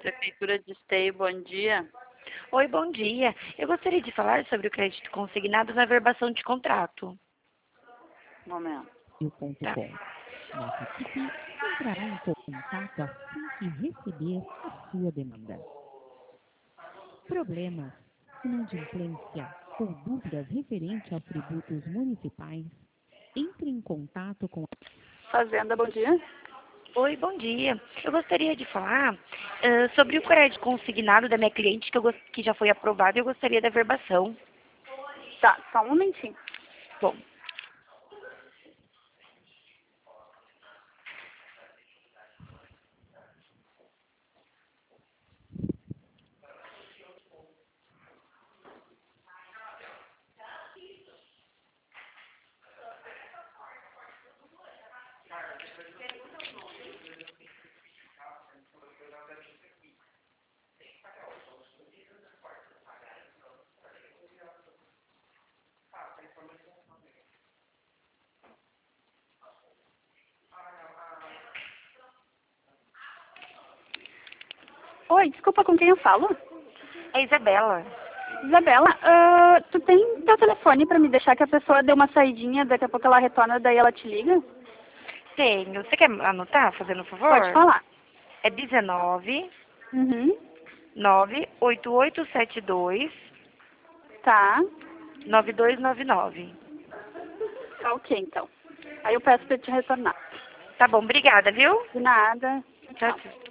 Prefeitura de Esteio, bom dia. Oi, bom dia. Eu gostaria de falar sobre o crédito consignado na verbação de contrato. Momento. Tá. .com. Nossa equipe entrará em contato assim que receber a sua demanda. Problemas, inadimplência ou dúvidas referentes aos tributos municipais, entre em contato com Fazenda, bom dia. Oi, bom dia. Eu gostaria de falar sobre o crédito consignado da minha cliente que já foi aprovado e eu gostaria da verbação. Tá, só um momentinho. Bom, Oi, desculpa, com quem eu falo? é Isabela. Isabela, tu tem teu telefone pra me deixar que a pessoa dê uma saidinha, daqui a pouco ela retorna, daí ela te liga? Tenho. Você quer anotar, fazendo um favor? Pode falar. É 19 Uhum. 98872 Tá. 9299. Tá ok, então. Aí eu peço pra te retornar. Tá bom, obrigada, viu? De nada. Tchau, Tchau. tchau.